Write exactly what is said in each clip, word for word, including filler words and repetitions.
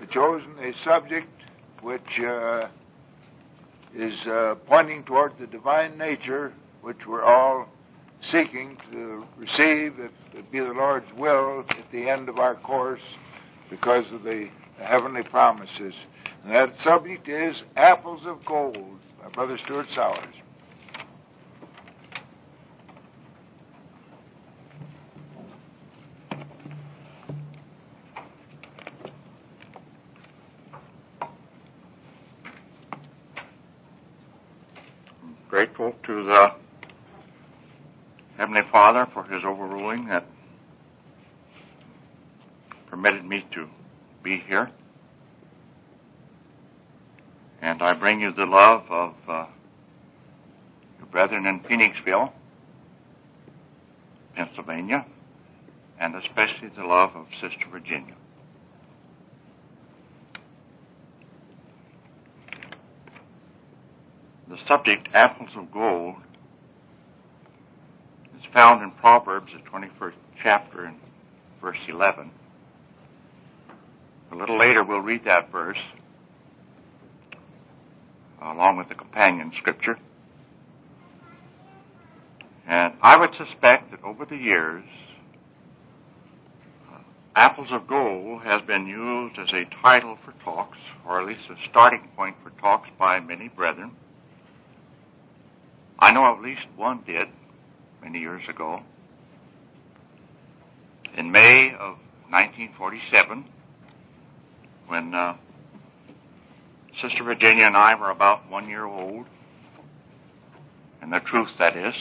chosen a subject which uh, is uh, pointing toward the divine nature which we're all seeking to receive, if it be the Lord's will, at the end of our course because of the heavenly promises. And that subject is apples of gold by Brother Stuart Sowers. Grateful to the Heavenly Father for His overruling that permitted me to be here. And I bring you the love of uh, your brethren in Phoenixville, Pennsylvania, and especially the love of Sister Virginia. The subject, apples of gold, is found in Proverbs, the twenty-first chapter, and verse eleven. A little later we'll read that verse, along with the companion scripture. And I would suspect that over the years, uh, apples of gold has been used as a title for talks, or at least a starting point for talks by many brethren. I know at least one did many years ago. In May of nineteen forty-seven, when uh, Sister Virginia and I were about one year old, and the truth that is,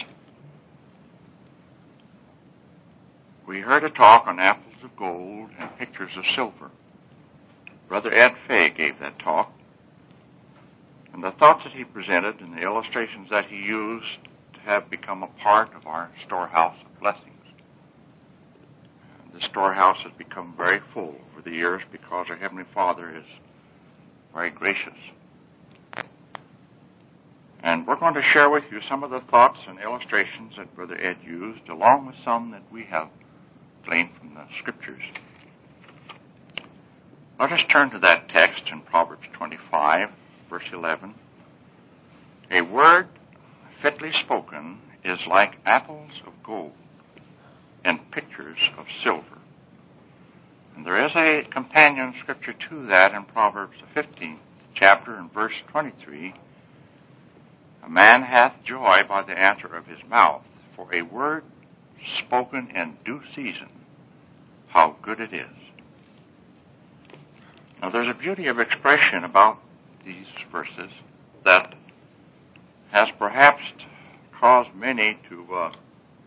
we heard a talk on apples of gold and pictures of silver. Brother Ed Fay gave that talk. And the thoughts that he presented and the illustrations that he used have become a part of our storehouse of blessings. And the storehouse has become very full over the years because our Heavenly Father is very gracious. And we're going to share with you some of the thoughts and illustrations that Brother Ed used, along with some that we have gleaned from the Scriptures. Let us turn to that text in Proverbs twenty-five. Verse eleven, a word fitly spoken is like apples of gold and pictures of silver. And there is a companion scripture to that in Proverbs the fifteenth chapter and verse twenty-three. A man hath joy by the answer of his mouth, for a word spoken in due season, how good it is. Now there's a beauty of expression about these verses that has perhaps caused many to uh,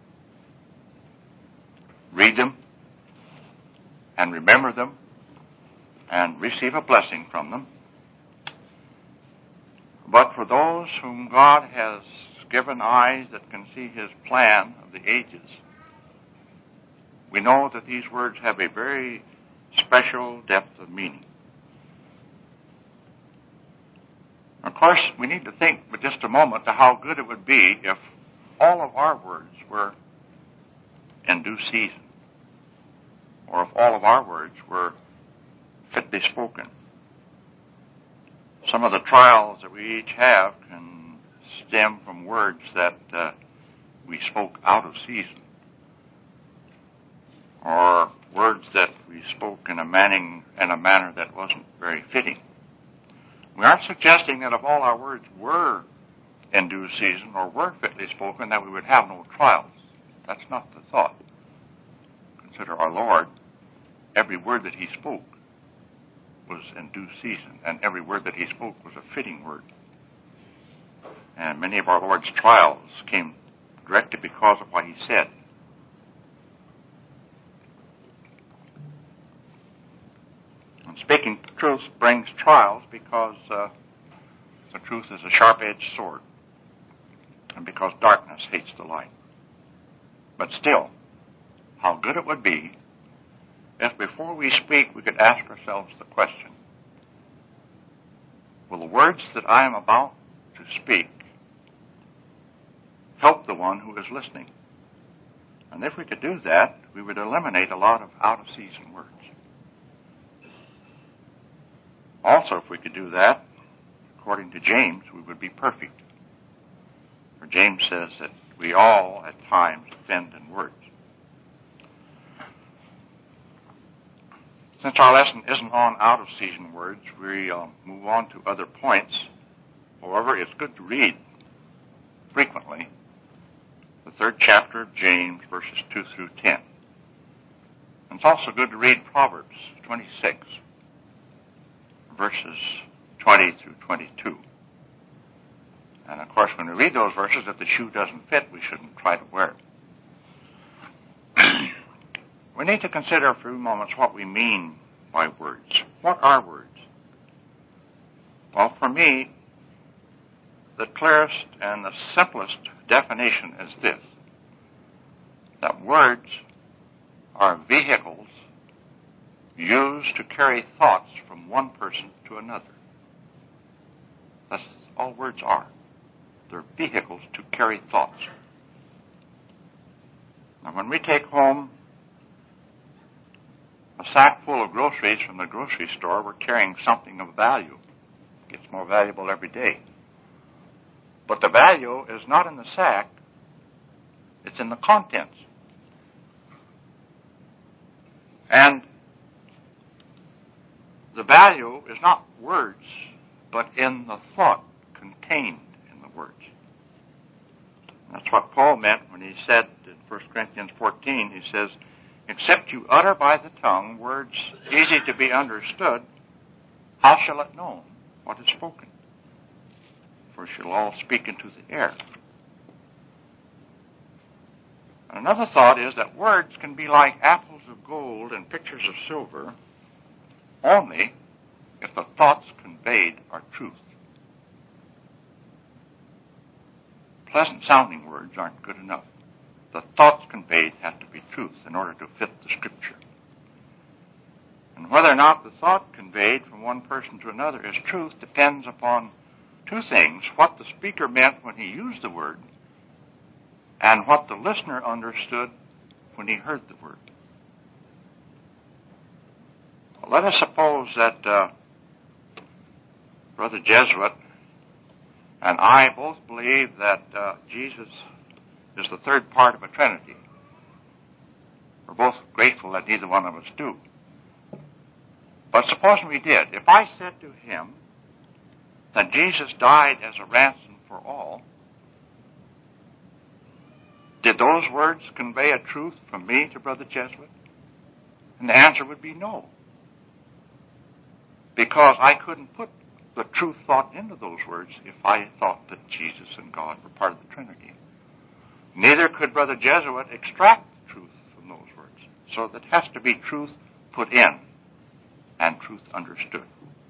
read them and remember them and receive a blessing from them. But for those whom God has given eyes that can see His plan of the ages, we know that these words have a very special depth of meaning. Of course, we need to think for just a moment to how good it would be if all of our words were in due season, or if all of our words were fitly spoken. Some of the trials that we each have can stem from words that uh, we spoke out of season, or words that we spoke in a, manning, in a manner that wasn't very fitting. We aren't suggesting that if all our words were in due season or were fitly spoken, that we would have no trials. That's not the thought. Consider our Lord. Every word that He spoke was in due season, and every word that He spoke was a fitting word. And many of our Lord's trials came directly because of what He said. Speaking truth brings trials because uh, the truth is a sharp-edged sword, and because darkness hates the light. But still, how good it would be if before we speak we could ask ourselves the question, will the words that I am about to speak help the one who is listening? And if we could do that, we would eliminate a lot of out-of-season words. Also, if we could do that, according to James, we would be perfect. For James says that we all, at times, offend in words. Since our lesson isn't on out-of-season words, we uh, move on to other points. However, it's good to read frequently the third chapter of James, verses two through ten. And it's also good to read Proverbs twenty-six, verses twenty through twenty-two. And of course, when we read those verses, if the shoe doesn't fit, we shouldn't try to wear it. We need to consider for a few moments what we mean by words. What are words? Well, for me, the clearest and the simplest definition is this: that words are vehicles used to carry thoughts from one person to another. That's all words are. They're vehicles to carry thoughts. Now, when we take home a sack full of groceries from the grocery store, we're carrying something of value. It gets more valuable every day. But the value is not in the sack, it's in the contents. And the value is not words, but in the thought contained in the words. That's what Paul meant when he said in First Corinthians fourteen, he says, "Except you utter by the tongue words easy to be understood, how shall it know what is spoken? For shall all speak into the air." Another thought is that words can be like apples of gold and pictures of silver only if the thoughts conveyed are truth. Pleasant-sounding words aren't good enough. The thoughts conveyed have to be truth in order to fit the Scripture. And whether or not the thought conveyed from one person to another is truth depends upon two things: what the speaker meant when he used the word, and what the listener understood when he heard the word. Let us suppose that uh, Brother Jesuit and I both believe that uh, Jesus is the third part of a Trinity. We're both grateful that neither one of us do. But supposing we did, if I said to him that Jesus died as a ransom for all, did those words convey a truth from me to Brother Jesuit? And the answer would be no. Because I couldn't put the truth thought into those words if I thought that Jesus and God were part of the Trinity. Neither could Brother Jesuit extract truth from those words. So that has to be truth put in and truth understood.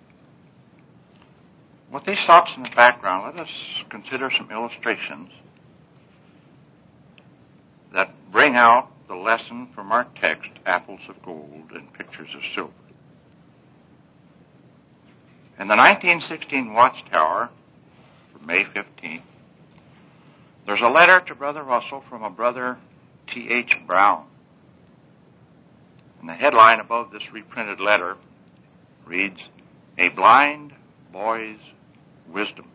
With these thoughts in the background, let us consider some illustrations that bring out the lesson from our text, apples of gold and pictures of silver. In the nineteen sixteen Watchtower, for May fifteenth, there's a letter to Brother Russell from a Brother T H Brown. And the headline above this reprinted letter reads, "A Blind Boy's Wisdom."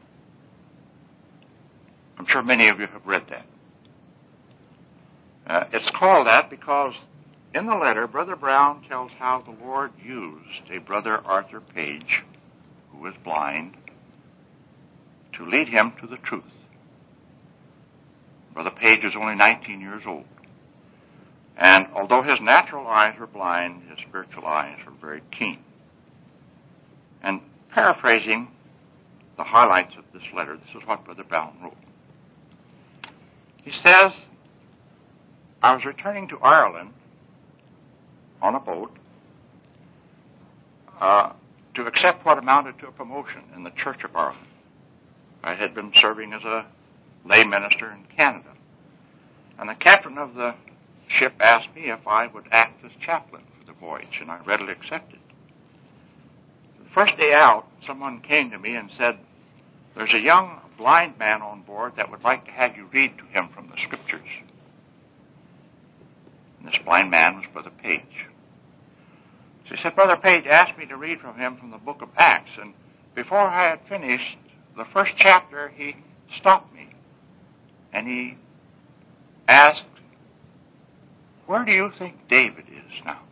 I'm sure many of you have read that. Uh, it's called that because in the letter, Brother Brown tells how the Lord used a Brother Arthur Page, who was blind, to lead him to the truth. Brother Page was only nineteen years old. And although his natural eyes were blind, his spiritual eyes were very keen. And paraphrasing the highlights of this letter, this is what Brother Brown wrote. He says, "I was returning to Ireland on a boat uh, to accept what amounted to a promotion in the Church of Ireland. I had been serving as a lay minister in Canada. And the captain of the ship asked me if I would act as chaplain for the voyage, and I readily accepted. The first day out, someone came to me and said, 'There's a young blind man on board that would like to have you read to him from the Scriptures.' And this blind man was Brother Page. She said, Brother Page asked me to read from him from the book of Acts, and before I had finished the first chapter, he stopped me, and he asked, where do you think David is now?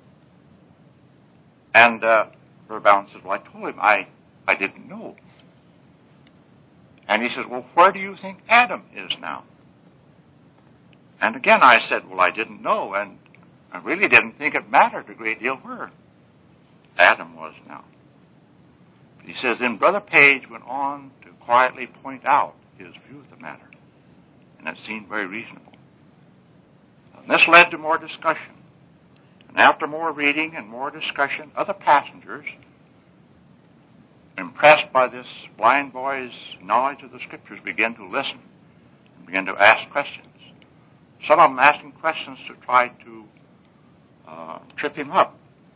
And uh, Brother Bound said, well, I told him I, I didn't know. And he said, well, where do you think Adam is now? And again I said, well, I didn't know, and I really didn't think it mattered a great deal where Adam was now. But he says, then Brother Page went on to quietly point out his view of the matter, and it seemed very reasonable. And this led to more discussion. And after more reading and more discussion, other passengers, impressed by this blind boy's knowledge of the Scriptures, began to listen and began to ask questions. Some of them asking questions to try to uh, trip him up.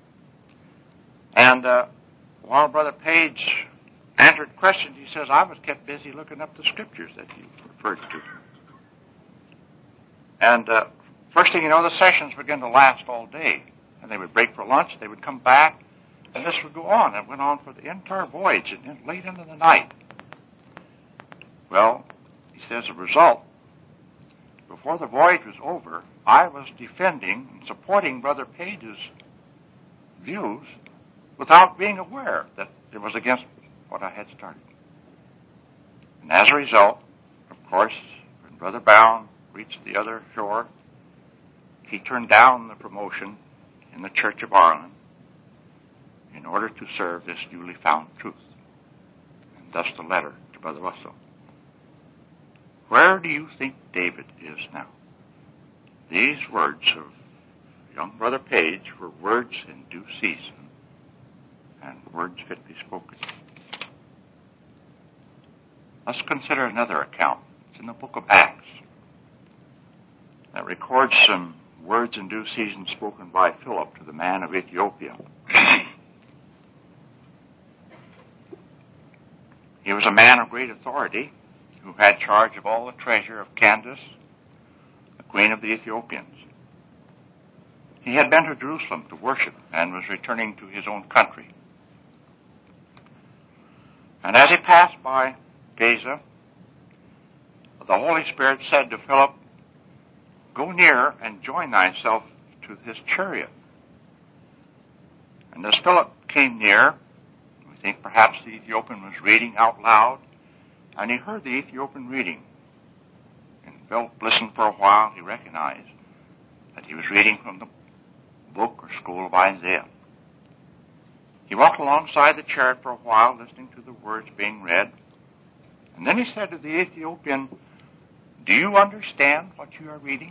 And uh, while Brother Page answered questions, he says, I was kept busy looking up the Scriptures that you referred to. And uh, first thing you know, the sessions began to last all day. And they would break for lunch, they would come back, and this would go on. It went on for the entire voyage and then late into the night. Well, he says, as a result, before the voyage was over, I was defending and supporting Brother Page's views without being aware that it was against what I had started. And as a result, of course, when Brother Bound reached the other shore, he turned down the promotion in the Church of Ireland in order to serve this newly found truth. And thus the letter to Brother Russell. Where do you think David is now? These words of young Brother Page were words in due season and words fitly spoken. Let's consider another account. It's in the book of Acts that records some words in due season spoken by Philip to the man of Ethiopia. He was a man of great authority who had charge of all the treasure of Candace, the queen of the Ethiopians. He had been to Jerusalem to worship and was returning to his own country. And as he passed by Gaza, the Holy Spirit said to Philip, go near and join thyself to his chariot. And as Philip came near, we think perhaps the Ethiopian was reading out loud, and he heard the Ethiopian reading. And Philip listened for a while. He recognized that he was reading from the book or scroll of Isaiah. He walked alongside the chariot for a while, listening to the words being read. And then he said to the Ethiopian, do you understand what you are reading?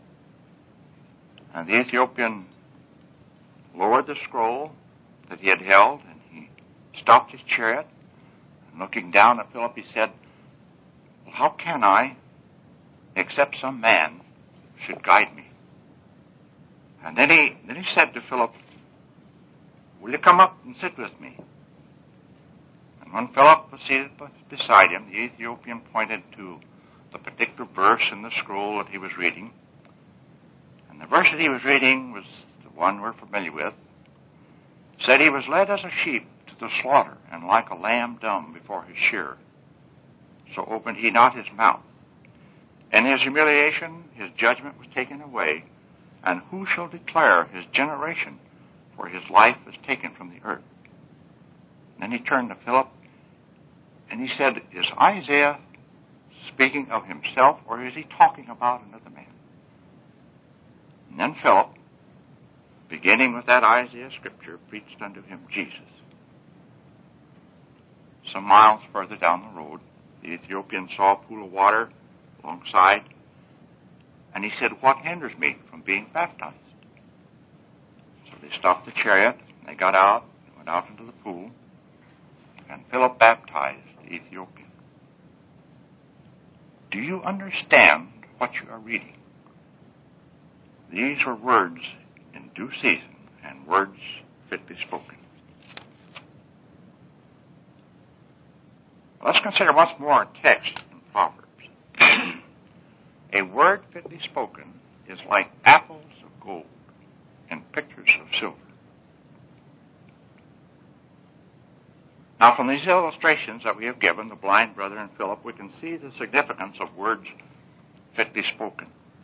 And the Ethiopian lowered the scroll that he had held, and he stopped his chariot. And looking down at Philip, he said, well, how can I, except some man should guide me? And then he, then he said to Philip, will you come up and sit with me? And when Philip was seated beside him, the Ethiopian pointed to the particular verse in the scroll that he was reading. And the verse that he was reading was the one we're familiar with. It said, he was led as a sheep to the slaughter, and like a lamb dumb before his shearer, so opened he not his mouth. In his humiliation his judgment was taken away, and who shall declare his generation? For his life was taken from the earth. And then he turned to Philip, and he said, is Isaiah speaking of himself, or is he talking about another man? And then Philip, beginning with that Isaiah scripture, preached unto him Jesus. Some miles further down the road, the Ethiopian saw a pool of water alongside, and he said, what hinders me from being baptized? So they stopped the chariot, and they got out, and went out into the pool, and Philip baptized the Ethiopian. Do you understand what you are reading? These were words in due season and words fitly spoken. Let's consider once more a text in Proverbs. A word fitly spoken is like apples of gold and pictures of silver. Now, from these illustrations that we have given, the blind brother and Philip, we can see the significance of words fitly spoken.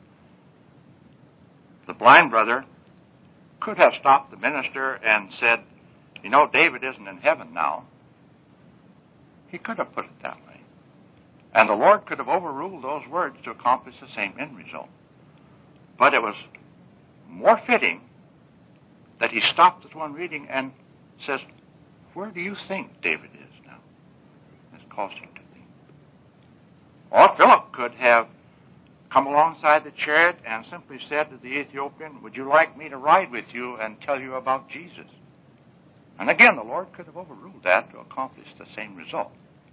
The blind brother could have stopped the minister and said, you know, David isn't in heaven now. He could have put it that way. And the Lord could have overruled those words to accomplish the same end result. But it was more fitting that he stopped at one reading and says, where do you think David is now? This caused him to think. Or Philip could have come alongside the chariot and simply said to the Ethiopian, would you like me to ride with you and tell you about Jesus? And again, the Lord could have overruled that to accomplish the same result.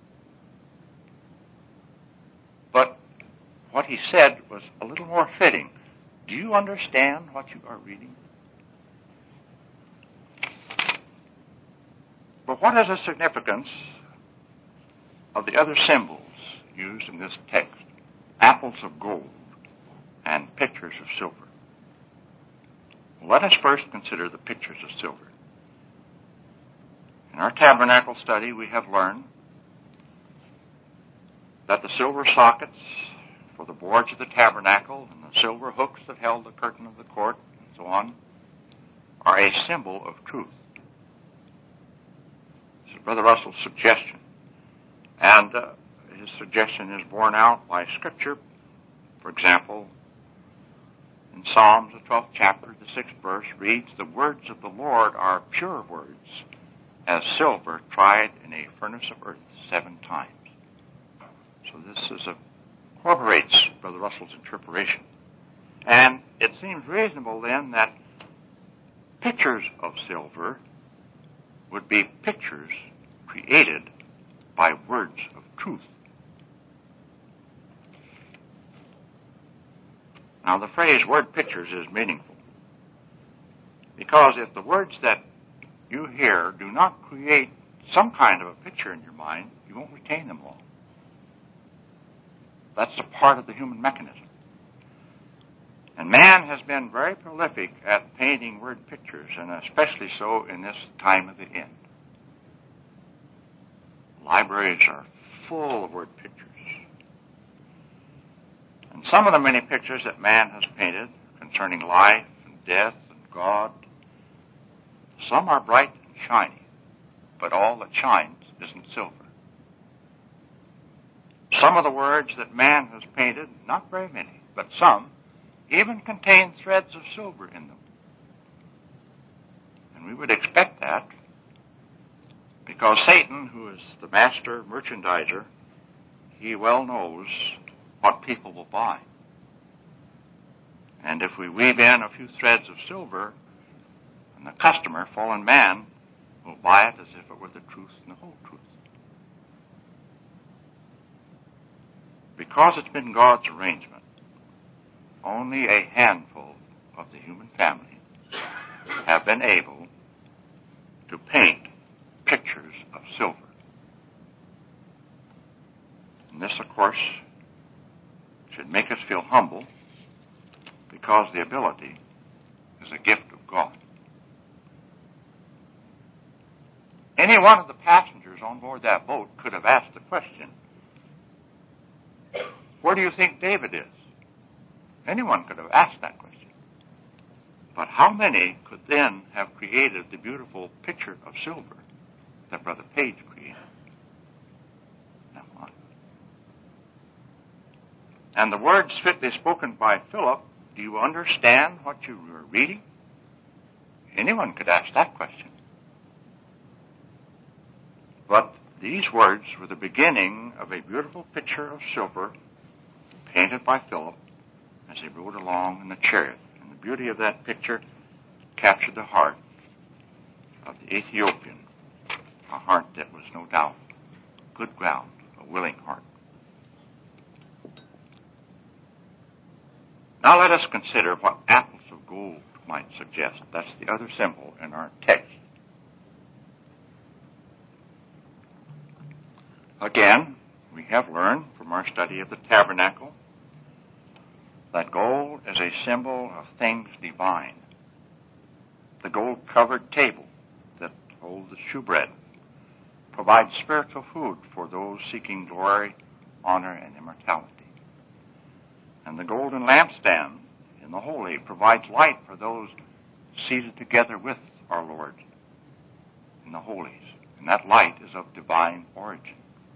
But what he said was a little more fitting. Do you understand what you are reading? But what is the significance of the other symbols used in this text? Apples of gold and pictures of silver. Let us first consider the pictures of silver. In our tabernacle study, we have learned that the silver sockets for the boards of the tabernacle and the silver hooks that held the curtain of the court and so on are a symbol of truth. This is Brother Russell's suggestion. And uh, his suggestion is borne out by Scripture. For example, in Psalms, the twelfth chapter, the sixth verse reads, the words of the Lord are pure words, as silver tried in a furnace of earth seven times. So this is a, corroborates Brother Russell's interpretation. And it seems reasonable then that pictures of silver would be pictures created by words of truth. Now the phrase word pictures is meaningful, because if the words that you hear do not create some kind of a picture in your mind, you won't retain them all. That's a part of the human mechanism. And man has been very prolific at painting word pictures, and especially so in this time of the end. Libraries are full of word pictures. And some of the many pictures that man has painted concerning life and death and God, some are bright and shiny, but all that shines isn't silver. Some of the words that man has painted, not very many, but some, even contain threads of silver in them. And we would expect that because Satan, who is the master merchandiser, he well knows what people will buy. And if we weave in a few threads of silver, and the customer, fallen man, will buy it as if it were the truth and the whole truth. Because it's been God's arrangement, only a handful of the human family have been able to paint pictures of silver. And this, of course, should make us feel humble, because the ability is a gift of God. Any one of the passengers on board that boat could have asked the question, where do you think David is? Anyone could have asked that question. But how many could then have created the beautiful picture of silver that Brother Page created? Not one. And the words fitly spoken by Philip, do you understand what you are reading? Anyone could ask that question. But these words were the beginning of a beautiful picture of silver painted by Philip as he rode along in the chariot. And the beauty of that picture captured the heart of the Ethiopian, a heart that was no doubt good ground, a willing heart. Now let us consider what apples of gold might suggest. That's the other symbol in our text. Again, we have learned from our study of the tabernacle that gold is a symbol of things divine. The gold-covered table that holds the shewbread, provides spiritual food for those seeking glory, honor, and immortality. And the golden lampstand in the holy provides light for those seated together with our Lord in the holies. And that light is of divine origin.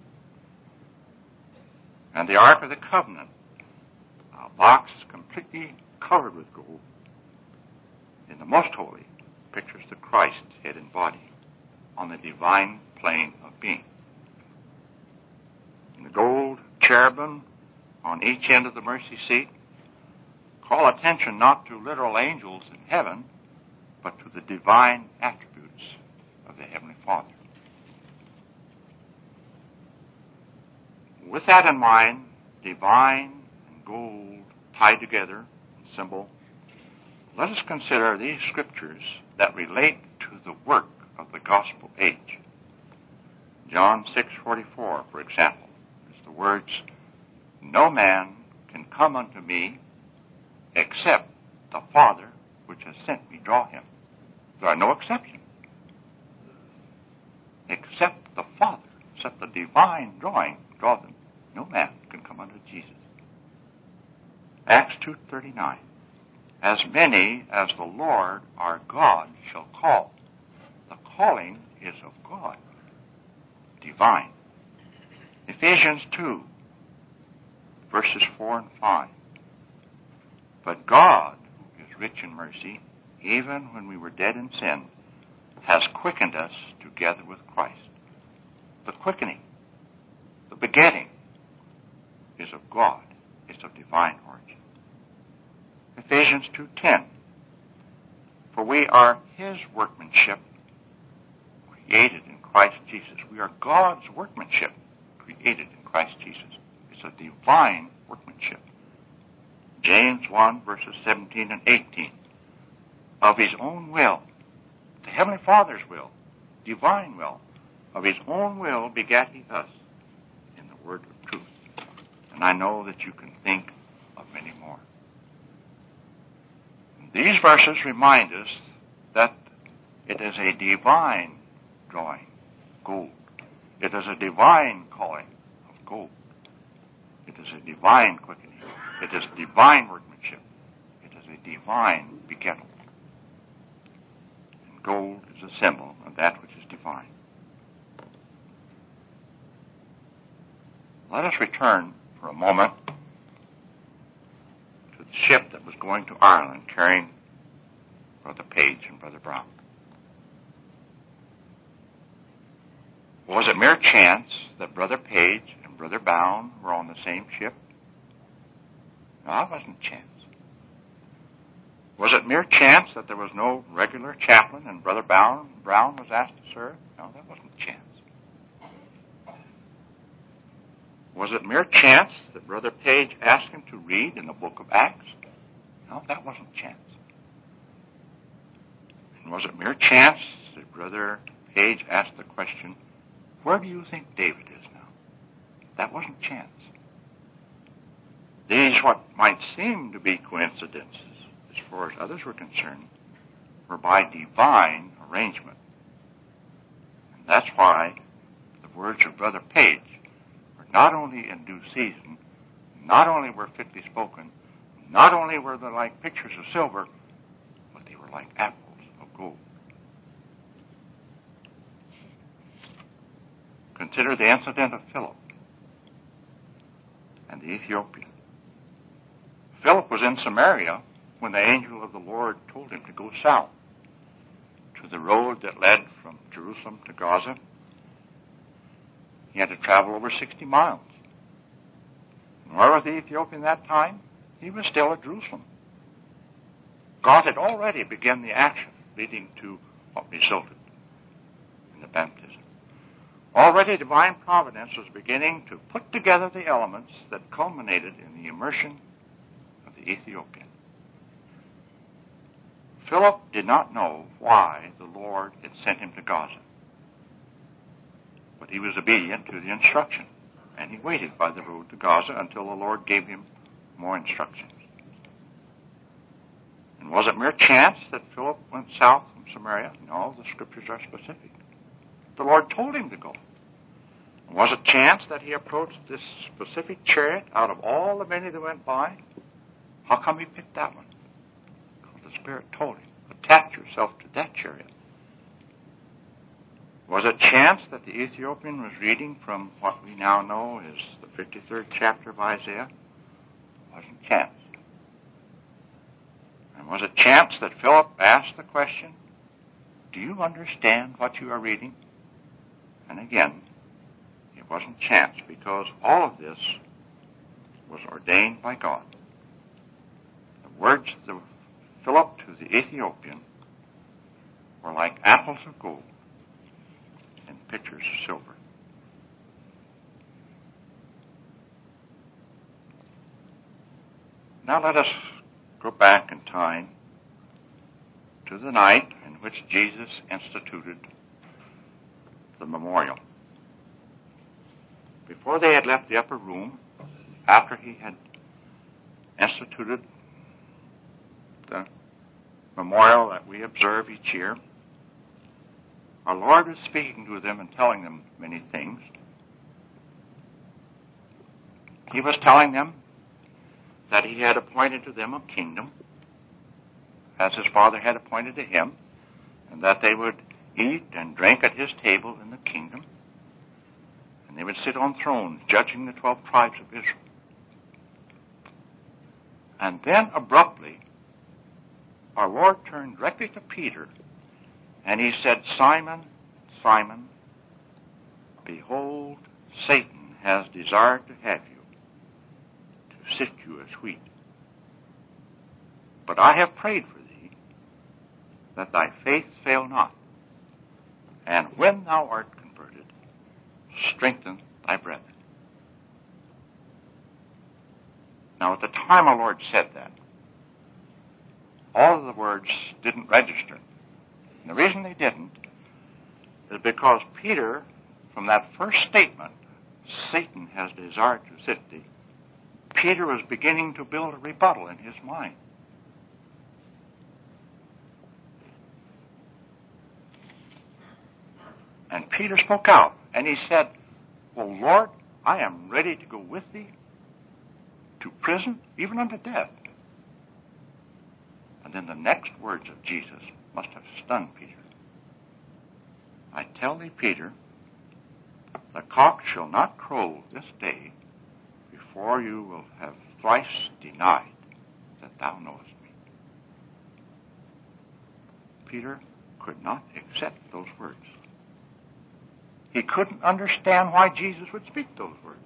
And the Ark of the Covenant, a box completely covered with gold, in the most holy, pictures the Christ, head and body, on the divine plane of being. And the gold cherubim on each end of the mercy seat call attention not to literal angels in heaven, but to the divine attributes of the Heavenly Father. With that in mind, divine and gold tied together, symbol, let us consider these scriptures that relate to the work of the gospel age. John six forty-four, for example, is the words, "No man can come unto me except the Father which has sent me draw him." There are no exceptions. Except the Father, except the divine drawing, draw them. No man can come unto Jesus. Acts two thirty-nine. As many as the Lord our God shall call. The calling is of God, divine. Ephesians two, verses four and five. But God, who is rich in mercy, even when we were dead in sin, has quickened us together with Christ. The quickening, the begetting, is of God. It's of divine origin. Ephesians two ten. For we are his workmanship, created in Christ Jesus. We are God's workmanship, created in Christ Jesus. It's a divine workmanship. James one, verses seventeen and eighteen. Of his own will, the Heavenly Father's will, divine will, of his own will begat he us in the word of truth. And I know that you can think of many more. These verses remind us that it is a divine drawing, gold. It is a divine calling of gold. It is a divine quickening. It is divine workmanship. It is a divine begettal. And gold is a symbol of that which is divine. Let us return for a moment to the ship that was going to Ireland carrying Brother Page and Brother Brown. Was it mere chance that Brother Page and Brother Brown were on the same ship? No, it wasn't chance. Was it mere chance that there was no regular chaplain and Brother Brown, Brown was asked to serve? No, that wasn't chance. Was it mere chance that Brother Page asked him to read in the book of Acts? No, that wasn't chance. And was it mere chance that Brother Page asked the question, where do you think David is now? That wasn't chance. These, what might seem to be coincidences, as far as others were concerned, were by divine arrangement. And that's why the words of Brother Page were not only in due season, not only were fitly spoken, not only were they like pictures of silver, but they were like apples of gold. Consider the incident of Philip and the Ethiopian. Philip was in Samaria when the angel of the Lord told him to go south to the road that led from Jerusalem to Gaza. He had to travel over sixty miles. And where was the Ethiopian that time? He was still at Jerusalem. God had already begun the action leading to what resulted in the baptism. Already divine providence was beginning to put together the elements that culminated in the immersion of the Ethiopian. Philip did not know why the Lord had sent him to Gaza, but he was obedient to the instruction, and he waited by the road to Gaza until the Lord gave him more instructions. And was it mere chance that Philip went south from Samaria? No, the scriptures are specific. the Lord told him to go. Was it chance that he approached this specific chariot out of all the many that went by? How come he picked that one? Because the Spirit told him, attach yourself to that chariot. Was it chance that the Ethiopian was reading from what we now know is the fifty-third chapter of Isaiah? It wasn't chance. And was it chance that Philip asked the question, do you understand what you are reading? And again, it wasn't chance, because all of this was ordained by God. The words of Philip to the Ethiopian were like apples of gold in pitchers of silver. Now let us go back in time to the night in which Jesus instituted the memorial. Before they had left the upper room, after he had instituted the memorial that we observe each year, our Lord was speaking to them and telling them many things. He was telling them that he had appointed to them a kingdom, as his Father had appointed to him, and that they would eat and drink at his table in the kingdom, and they would sit on thrones judging the twelve tribes of Israel. And then abruptly, our Lord turned directly to Peter, and he said, Simon, Simon, behold, Satan has desired to have you, to sift you as wheat. But I have prayed for thee, that thy faith fail not. And when thou art converted, strengthen thy brethren. Now, at the time our Lord said that, all of the words didn't register. And the reason they didn't is because Peter, from that first statement, Satan has desired to sift thee, Peter was beginning to build a rebuttal in his mind. And Peter spoke out, and he said, well, Lord, I am ready to go with thee to prison, even unto death. And then the next words of Jesus must have stunned Peter. I tell thee, Peter, the cock shall not crow this day before you will have thrice denied that thou knowest me. Peter could not accept those words. He couldn't understand why Jesus would speak those words.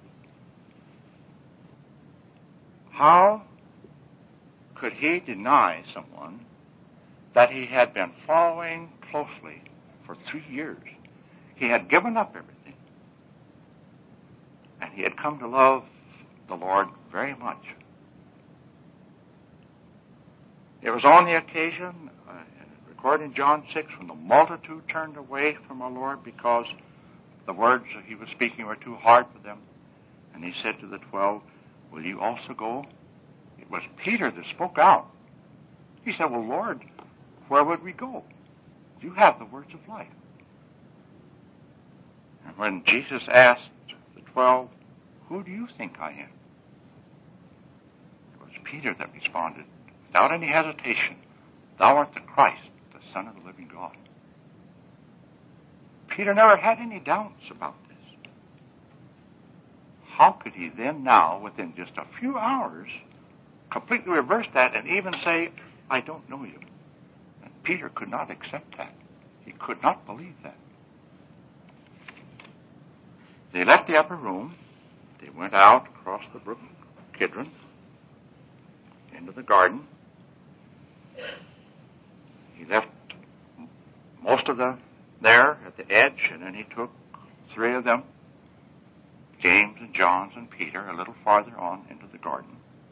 How could he deny someone that he had been following closely for three years? He had given up everything. And he had come to love the Lord very much. It was on the occasion, uh, recorded in John six, when the multitude turned away from our Lord because the words that he was speaking were too hard for them. And he said to the twelve, will you also go? It was Peter that spoke out. He said, well, Lord, where would we go? You have the words of life. And when Jesus asked the twelve, who do you think I am? It was Peter that responded, without any hesitation, thou art the Christ, the Son of the living God. Peter never had any doubts about this. How could he then now, within just a few hours, completely reverse that and even say, I don't know you? And Peter could not accept that. He could not believe that. They left the upper room. They went out across the brook Kidron into the garden. He left most of them there at the edge, and then he took three of them, James and John and Peter, a little farther on into the garden.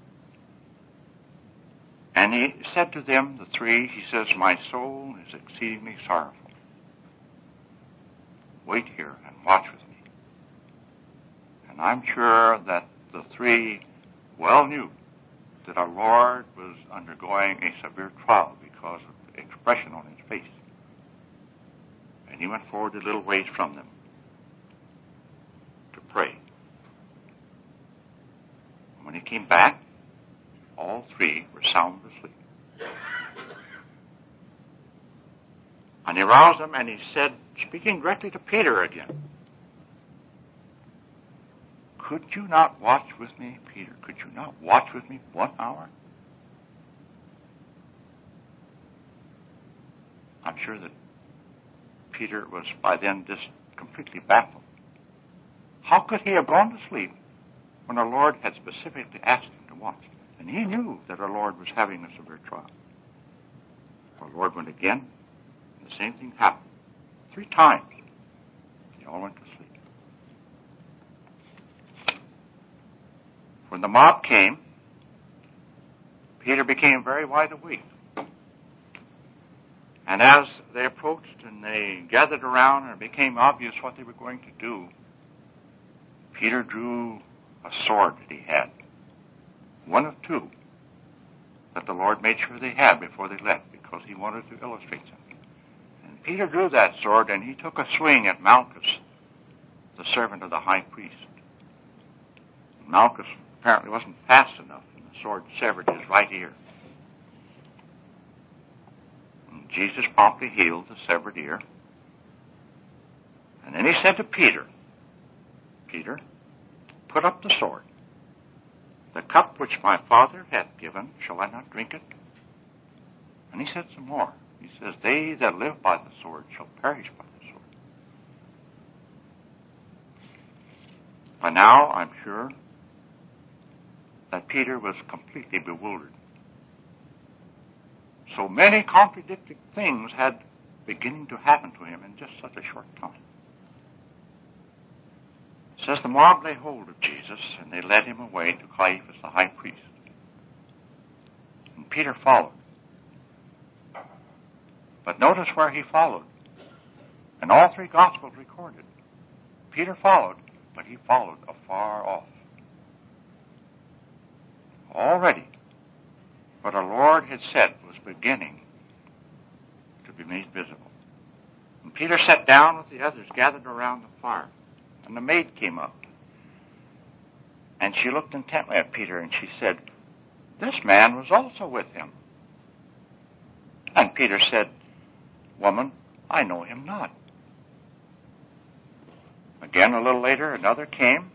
And he said to them, the three, he says, my soul is exceedingly sorrowful. Wait here and watch with me. And I'm sure that the three well knew that our Lord was undergoing a severe trial because of the expression on his face. And And he went forward a little ways from them to pray. And when he came back, all three were sound asleep. And he roused them and he said, speaking directly to Peter again, could you not watch with me, Peter? Could you not watch with me one hour? I'm sure that Peter was by then just completely baffled. How could he have gone to sleep when our Lord had specifically asked him to watch? And he knew that our Lord was having a severe trial. Our Lord went again, and the same thing happened. Three times, they all went to sleep. When the mob came, Peter became very wide awake. And as they approached and they gathered around and it became obvious what they were going to do, Peter drew a sword that he had, one of two, that the Lord made sure they had before they left, because he wanted to illustrate something. And Peter drew that sword and he took a swing at Malchus, the servant of the high priest. Malchus apparently wasn't fast enough, and the sword severed his right ear. And Jesus promptly healed the severed ear. And then he said to Peter, Peter, put up the sword. The cup which my Father hath given, shall I not drink it? And he said some more. He says, they that live by the sword shall perish by the sword. By now, I'm sure that Peter was completely bewildered. So many contradicting things had beginning to happen to him in just such a short time. It says the mob laid hold of Jesus, and they led him away to Caiaphas the high priest. And Peter followed. But notice where he followed. And all three Gospels recorded. Peter followed, but he followed afar off. Already, what our Lord had said was beginning to be made visible. And Peter sat down with the others gathered around the fire. And the maid came up. And she looked intently at Peter and she said, this man was also with him. And Peter said, woman, I know him not. Again, a little later, another came.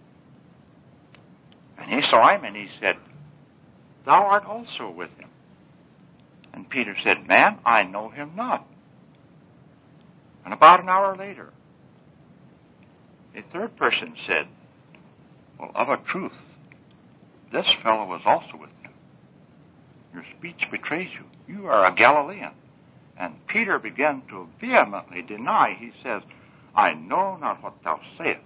And he saw him and he said, thou art also with him. And Peter said, man, I know him not. And about an hour later, a third person said, well, of a truth, this fellow was also with him. Your speech betrays you. You are a Galilean. And Peter began to vehemently deny. He says, I know not what thou sayest.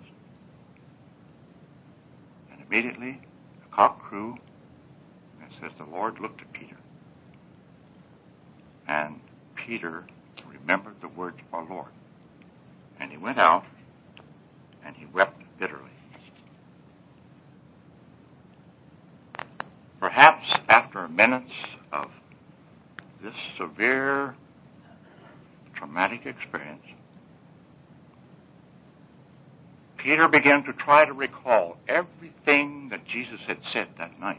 And immediately the cock crew, and it says the Lord looked at Peter. And Peter remembered the words of our Lord. And he went out and he wept bitterly. Perhaps after minutes of this severe traumatic experience, Peter began to try to recall everything that Jesus had said that night.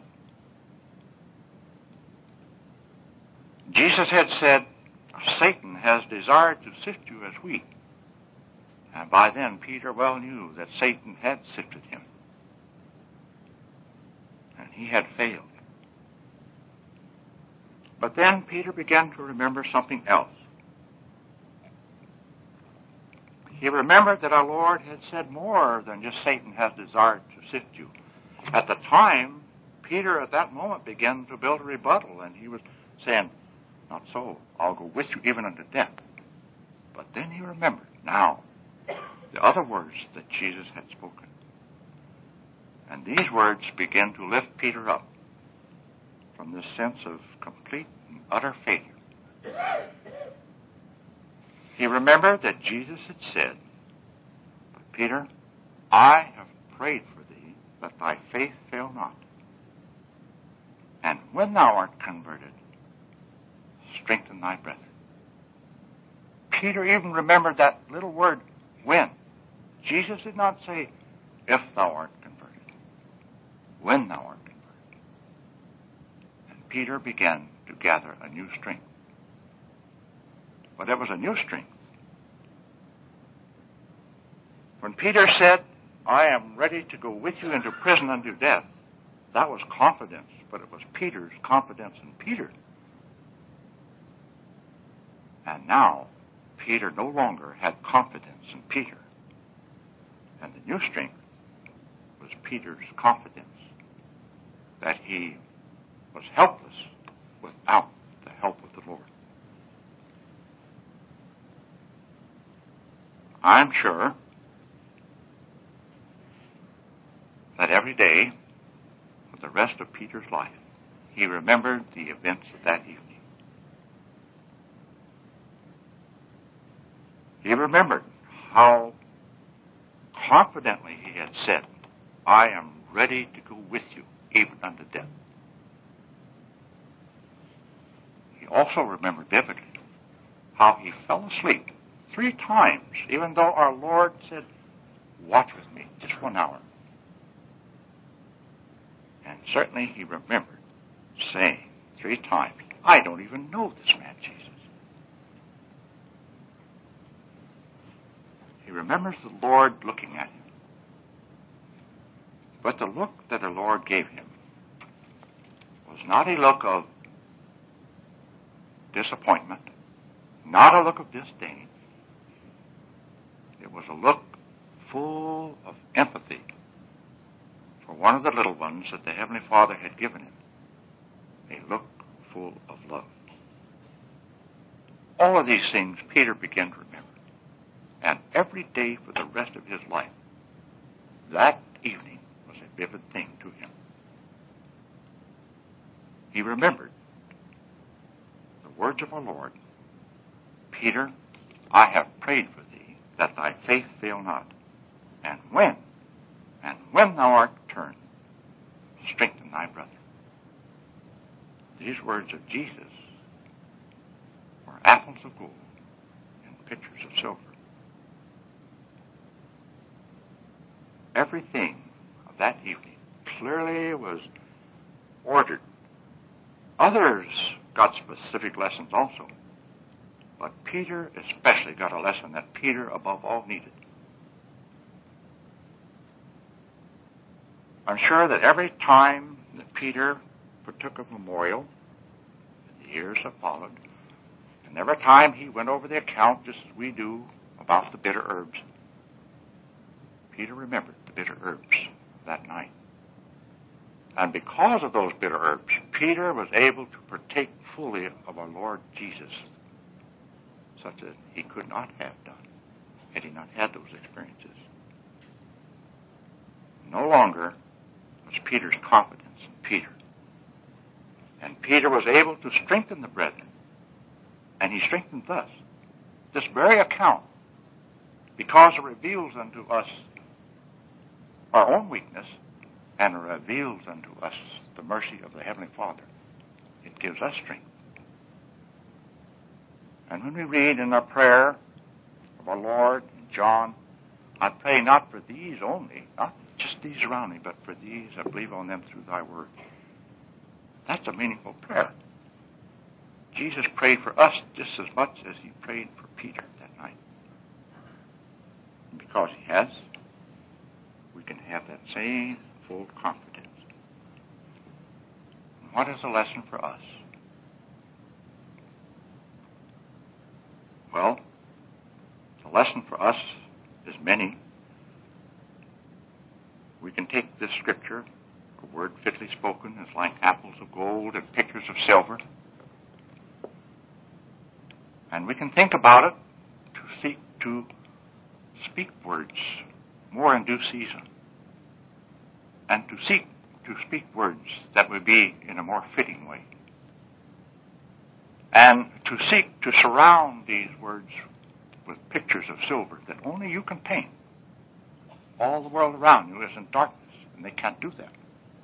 Jesus had said, Satan has desired to sift you as wheat. And by then, Peter well knew that Satan had sifted him. And he had failed. But then Peter began to remember something else. He remembered that our Lord had said more than just Satan has desired to sift you. At the time, Peter at that moment began to build a rebuttal, and he was saying, not so, I'll go with you even unto death. But then he remembered, now, the other words that Jesus had spoken. And these words began to lift Peter up from this sense of complete and utter failure. He remembered that Jesus had said, but Peter, I have prayed for thee, that thy faith fail not. And when thou art converted, strengthen thy brethren. Peter even remembered that little word, when. Jesus did not say, if thou art converted. When thou art converted. And Peter began to gather a new strength. But it was a new strength. When Peter said, I am ready to go with you into prison unto death, that was confidence, but it was Peter's confidence in Peter. And now, Peter no longer had confidence in Peter. And the new strength was Peter's confidence that he was helpless without the help of the Lord. I'm sure that every day for the rest of Peter's life, he remembered the events of that evening. He remembered how confidently he had said, I am ready to go with you, even unto death. He also remembered vividly how he fell asleep three times, even though our Lord said, watch with me just one hour. And certainly he remembered saying three times, I don't even know this man, Jesus. He remembers the Lord looking at him. But the look that the Lord gave him was not a look of disappointment, not a look of disdain. It was a look full of empathy for one of the little ones that the Heavenly Father had given him. A look full of love. All of these things Peter began to remember. And every day for the rest of his life, that evening was a vivid thing to him. He remembered the words of our Lord, Peter, I have prayed for thee, that thy faith fail not. And when, and when thou art turned, strengthen thy brother. These words of Jesus were apples of gold and pictures of silver. Everything of that evening clearly was ordered. Others got specific lessons also. But Peter especially got a lesson that Peter above all needed. I'm sure that every time that Peter partook of memorial, in the years that followed, and every time he went over the account just as we do about the bitter herbs, Peter remembered the bitter herbs that night. And because of those bitter herbs, Peter was able to partake fully of our Lord Jesus, such that he could not have done had he not had those experiences. No longer was Peter's confidence in Peter. And Peter was able to strengthen the brethren. And he strengthened thus. This very account, because it reveals unto us our own weakness, and it reveals unto us the mercy of the Heavenly Father. It gives us strength. And when we read in our prayer of our Lord, John, I pray not for these only, not just these around me, but for these that believe on them through thy word. That's a meaningful prayer. Jesus prayed for us just as much as he prayed for Peter that night. And because he has, we can have that same full confidence. And what is the lesson for us? Well, the lesson for us is many. We can take this scripture, a word fitly spoken is like apples of gold and pictures of silver, and we can think about it to seek to speak words more in due season, and to seek to speak words that would be in a more fitting way, and to seek to surround these words with pictures of silver that only you can paint. All the world around you is in darkness, and they can't do that.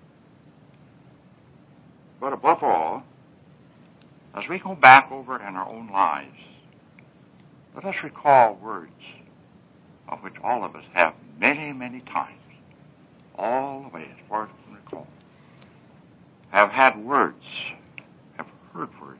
But above all, as we go back over it in our own lives, Let us recall words of which all of us have many, many times, all the way as far as we can recall, have had words, have heard words,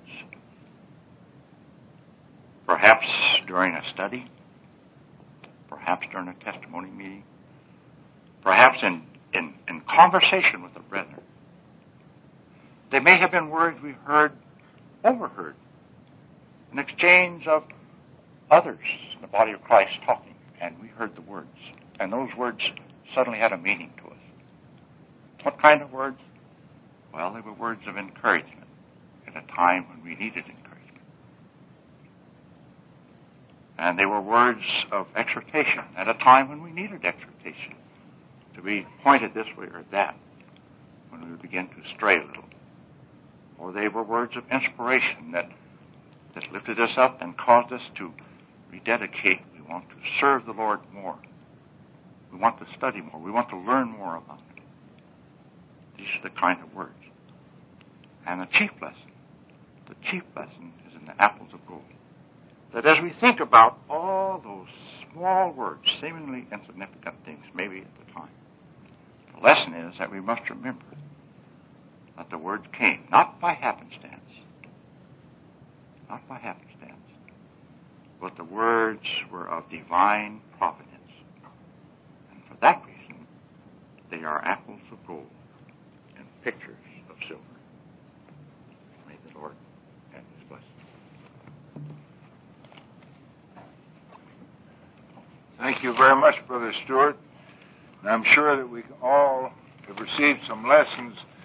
perhaps during a study, perhaps during a testimony meeting, perhaps in, in, in conversation with a brethren. They may have been words we heard, overheard, an exchange of others in the body of Christ talking, and we heard the words, and those words suddenly had a meaning to us. What kind of words? Well, they were words of encouragement at a time when we needed encouragement. And they were words of exhortation at a time when we needed exhortation, to be pointed this way or that when we begin to stray a little. Or they were words of inspiration that, that lifted us up and caused us to rededicate. We want to serve the Lord more. We want to study more. We want to learn more about it. These are the kind of words. And the chief lesson, the chief lesson is in the apples of gold. That as we think about all those small words, seemingly insignificant things, maybe at the time, the lesson is that we must remember that the words came not by happenstance, not by happenstance, but the words were of divine providence. And for that reason, they are apples of gold and pictures of silver. May the Lord add his blessing. Thank you very much, Brother Stewart. And I'm sure that we all have received some lessons